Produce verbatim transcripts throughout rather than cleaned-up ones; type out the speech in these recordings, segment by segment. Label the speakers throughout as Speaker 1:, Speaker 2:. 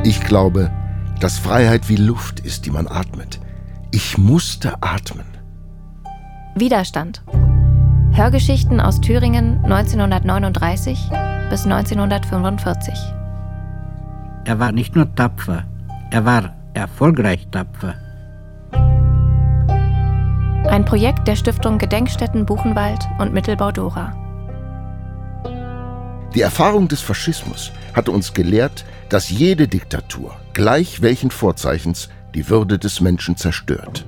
Speaker 1: Ich glaube, dass Freiheit wie Luft ist, die man atmet. Ich musste atmen.
Speaker 2: Widerstand. Hörgeschichten aus Thüringen neunzehnhundertneununddreißig bis neunzehnhundertfünfundvierzig.
Speaker 3: Er war nicht nur tapfer, er war erfolgreich tapfer.
Speaker 2: Ein Projekt der Stiftung Gedenkstätten Buchenwald und Mittelbau Dora.
Speaker 1: Die Erfahrung des Faschismus hatte uns gelehrt, dass jede Diktatur, gleich welchen Vorzeichens, die Würde des Menschen zerstört.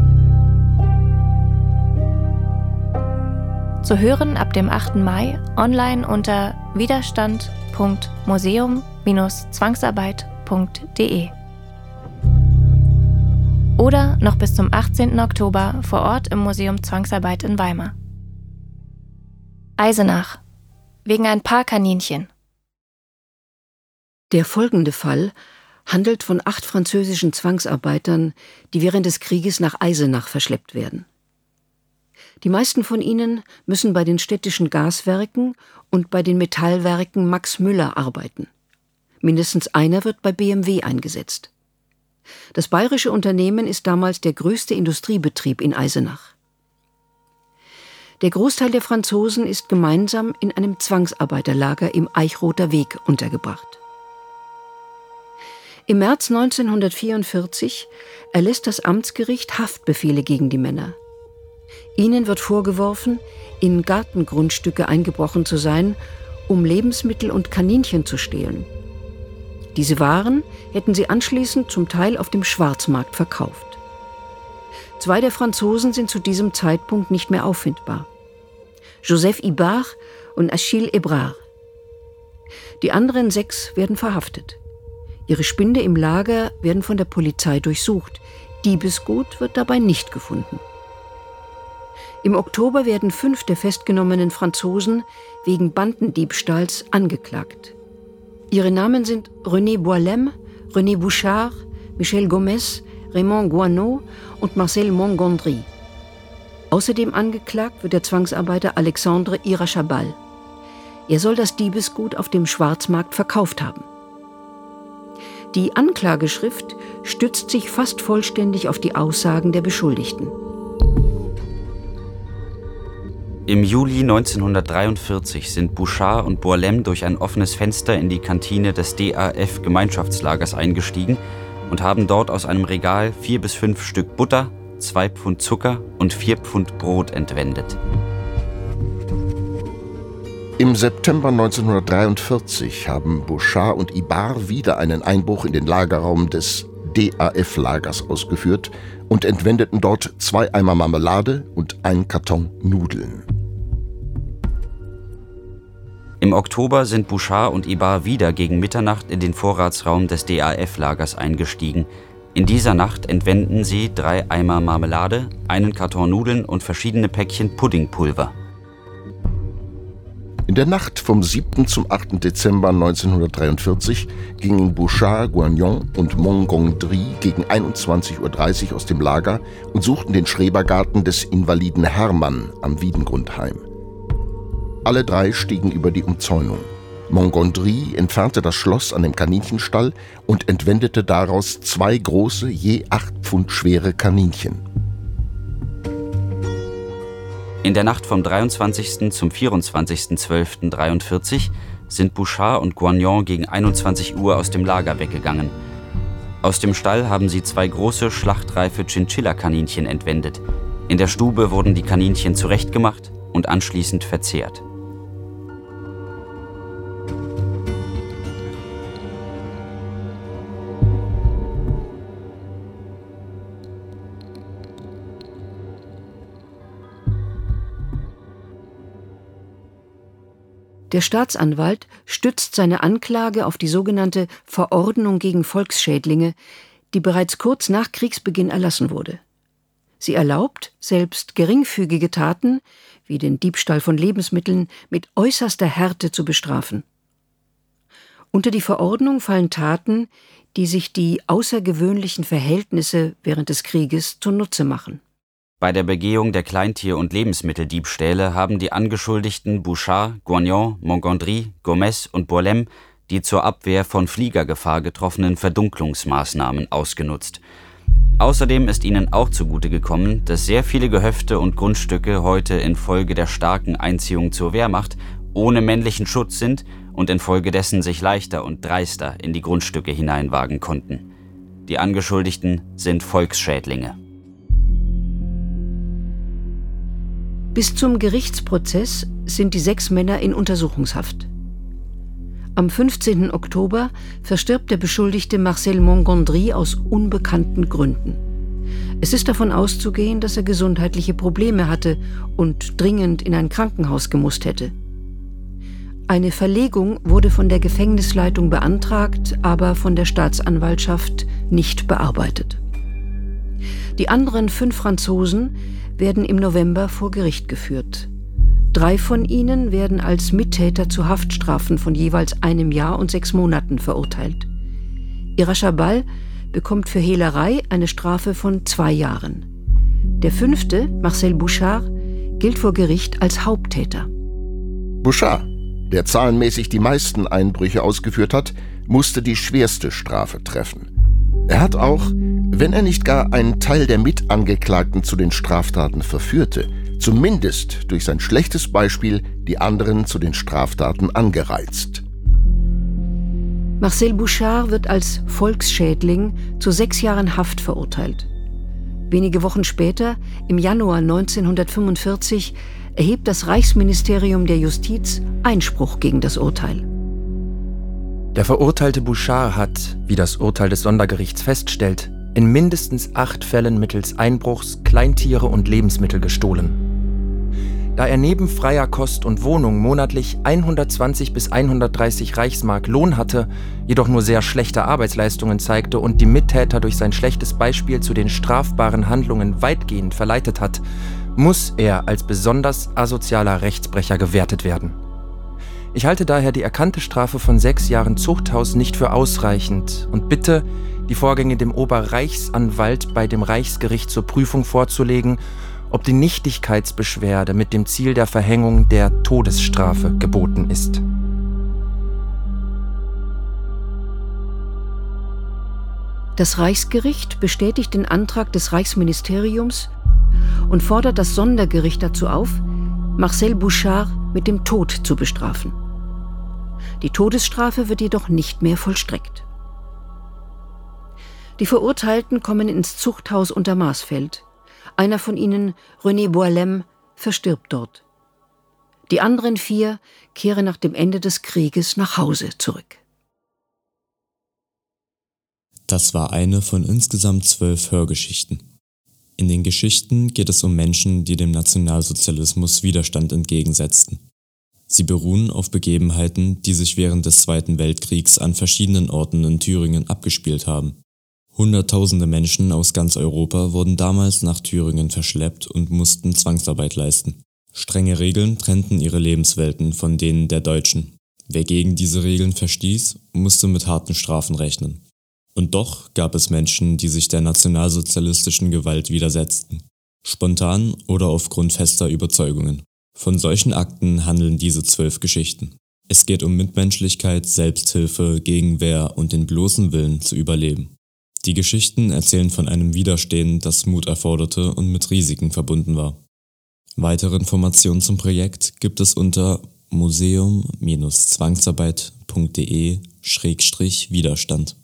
Speaker 2: Zu hören ab dem achten Mai online unter widerstand punkt museum Bindestrich zwangsarbeit punkt de oder noch bis zum achtzehnten Oktober vor Ort im Museum Zwangsarbeit in Weimar. Eisenach. Wegen ein paar Kaninchen.
Speaker 4: Der folgende Fall handelt von acht französischen Zwangsarbeitern, die während des Krieges nach Eisenach verschleppt werden. Die meisten von ihnen müssen bei den städtischen Gaswerken und bei den Metallwerken Max Müller arbeiten. Mindestens einer wird bei B M W eingesetzt. Das bayerische Unternehmen ist damals der größte Industriebetrieb in Eisenach. Der Großteil der Franzosen ist gemeinsam in einem Zwangsarbeiterlager im Eichroter Weg untergebracht. Im März neunzehnhundertvierundvierzig erlässt das Amtsgericht Haftbefehle gegen die Männer. Ihnen wird vorgeworfen, in Gartengrundstücke eingebrochen zu sein, um Lebensmittel und Kaninchen zu stehlen. Diese Waren hätten sie anschließend zum Teil auf dem Schwarzmarkt verkauft. Zwei der Franzosen sind zu diesem Zeitpunkt nicht mehr auffindbar: Joseph Ibard und Achille Ebrard. Die anderen sechs werden verhaftet. Ihre Spinde im Lager werden von der Polizei durchsucht. Diebesgut wird dabei nicht gefunden. Im Oktober werden fünf der festgenommenen Franzosen wegen Bandendiebstahls angeklagt. Ihre Namen sind René Boilem, René Bouchard, Michel Gomez, Raymond Guanot und Marcel Montgondry. Außerdem angeklagt wird der Zwangsarbeiter Alexandre Irachabal. Er soll das Diebesgut auf dem Schwarzmarkt verkauft haben. Die Anklageschrift stützt sich fast vollständig auf die Aussagen der Beschuldigten.
Speaker 5: Im Juli neunzehnhundertdreiundvierzig sind Bouchard und Boilem durch ein offenes Fenster in die Kantine des D A F-Gemeinschaftslagers eingestiegen und haben dort aus einem Regal vier bis fünf Stück Butter, zwei Pfund Zucker und vier Pfund Brot entwendet.
Speaker 1: Im September neunzehnhundertdreiundvierzig haben Bouchard und Ibard wieder einen Einbruch in den Lagerraum des D A F-Lagers ausgeführt und entwendeten dort zwei Eimer Marmelade und einen Karton Nudeln.
Speaker 5: Im Oktober sind Bouchard und Ibard wieder gegen Mitternacht in den Vorratsraum des D A F-Lagers eingestiegen. In dieser Nacht entwenden sie drei Eimer Marmelade, einen Karton Nudeln und verschiedene Päckchen Puddingpulver.
Speaker 1: In der Nacht vom siebten zum achten Dezember neunzehnhundertdreiundvierzig gingen Bouchard, Guagnon und Montgondry gegen einundzwanzig Uhr dreißig aus dem Lager und suchten den Schrebergarten des Invaliden Hermann am Wiedengrund heim. Alle drei stiegen über die Umzäunung. Montgondry entfernte das Schloss an dem Kaninchenstall und entwendete daraus zwei große, je acht Pfund schwere Kaninchen.
Speaker 5: In der Nacht vom dreiundzwanzigsten zum vierundzwanzigsten zwölften dreiundvierzig sind Bouchard und Guagnon gegen einundzwanzig Uhr aus dem Lager weggegangen. Aus dem Stall haben sie zwei große, schlachtreife Chinchilla-Kaninchen entwendet. In der Stube wurden die Kaninchen zurechtgemacht und anschließend verzehrt.
Speaker 4: Der Staatsanwalt stützt seine Anklage auf die sogenannte Verordnung gegen Volksschädlinge, die bereits kurz nach Kriegsbeginn erlassen wurde. Sie erlaubt, selbst geringfügige Taten, wie den Diebstahl von Lebensmitteln, mit äußerster Härte zu bestrafen. Unter die Verordnung fallen Taten, die sich die außergewöhnlichen Verhältnisse während des Krieges zunutze machen.
Speaker 5: Bei der Begehung der Kleintier- und Lebensmitteldiebstähle haben die Angeschuldigten Bouchard, Guagnon, Montgondry, Gomez und Boilem die zur Abwehr von Fliegergefahr getroffenen Verdunklungsmaßnahmen ausgenutzt. Außerdem ist ihnen auch zugute gekommen, dass sehr viele Gehöfte und Grundstücke heute infolge der starken Einziehung zur Wehrmacht ohne männlichen Schutz sind und infolgedessen sich leichter und dreister in die Grundstücke hineinwagen konnten. Die Angeschuldigten sind Volksschädlinge.
Speaker 4: Bis zum Gerichtsprozess sind die sechs Männer in Untersuchungshaft. Am fünfzehnten Oktober verstirbt der Beschuldigte Marcel Mongondry aus unbekannten Gründen. Es ist davon auszugehen, dass er gesundheitliche Probleme hatte und dringend in ein Krankenhaus gemusst hätte. Eine Verlegung wurde von der Gefängnisleitung beantragt, aber von der Staatsanwaltschaft nicht bearbeitet. Die anderen fünf Franzosen werden im November vor Gericht geführt. Drei von ihnen werden als Mittäter zu Haftstrafen von jeweils einem Jahr und sechs Monaten verurteilt. Irachabal bekommt für Hehlerei eine Strafe von zwei Jahren. Der fünfte, Marcel Bouchard, gilt vor Gericht als Haupttäter.
Speaker 1: Bouchard, der zahlenmäßig die meisten Einbrüche ausgeführt hat, musste die schwerste Strafe treffen. Er hat auch, wenn er nicht gar einen Teil der Mitangeklagten zu den Straftaten verführte, zumindest durch sein schlechtes Beispiel die anderen zu den Straftaten angereizt.
Speaker 4: Marcel Bouchard wird als Volksschädling zu sechs Jahren Haft verurteilt. Wenige Wochen später, im Januar neunzehnhundertfünfundvierzig, erhebt das Reichsministerium der Justiz Einspruch gegen das Urteil.
Speaker 6: Der verurteilte Bouchard hat, wie das Urteil des Sondergerichts feststellt, in mindestens acht Fällen mittels Einbruchs Kleintiere und Lebensmittel gestohlen. Da er neben freier Kost und Wohnung monatlich hundertzwanzig bis hundertdreißig Reichsmark Lohn hatte, jedoch nur sehr schlechte Arbeitsleistungen zeigte und die Mittäter durch sein schlechtes Beispiel zu den strafbaren Handlungen weitgehend verleitet hat, muss er als besonders asozialer Rechtsbrecher gewertet werden. Ich halte daher die erkannte Strafe von sechs Jahren Zuchthaus nicht für ausreichend und bitte, die Vorgänge dem Oberreichsanwalt bei dem Reichsgericht zur Prüfung vorzulegen, ob die Nichtigkeitsbeschwerde mit dem Ziel der Verhängung der Todesstrafe geboten ist.
Speaker 4: Das Reichsgericht bestätigt den Antrag des Reichsministeriums und fordert das Sondergericht dazu auf, Marcel Bouchard mit dem Tod zu bestrafen. Die Todesstrafe wird jedoch nicht mehr vollstreckt. Die Verurteilten kommen ins Zuchthaus unter Marsfeld. Einer von ihnen, René Boilem, verstirbt dort. Die anderen vier kehren nach dem Ende des Krieges nach Hause zurück.
Speaker 7: Das war eine von insgesamt zwölf Hörgeschichten. In den Geschichten geht es um Menschen, die dem Nationalsozialismus Widerstand entgegensetzten. Sie beruhen auf Begebenheiten, die sich während des Zweiten Weltkriegs an verschiedenen Orten in Thüringen abgespielt haben. Hunderttausende Menschen aus ganz Europa wurden damals nach Thüringen verschleppt und mussten Zwangsarbeit leisten. Strenge Regeln trennten ihre Lebenswelten von denen der Deutschen. Wer gegen diese Regeln verstieß, musste mit harten Strafen rechnen. Und doch gab es Menschen, die sich der nationalsozialistischen Gewalt widersetzten. Spontan oder aufgrund fester Überzeugungen. Von solchen Akten handeln diese zwölf Geschichten. Es geht um Mitmenschlichkeit, Selbsthilfe, Gegenwehr und den bloßen Willen zu überleben. Die Geschichten erzählen von einem Widerstehen, das Mut erforderte und mit Risiken verbunden war. Weitere Informationen zum Projekt gibt es unter museum Bindestrich zwangsarbeit punkt de Schrägstrich Widerstand.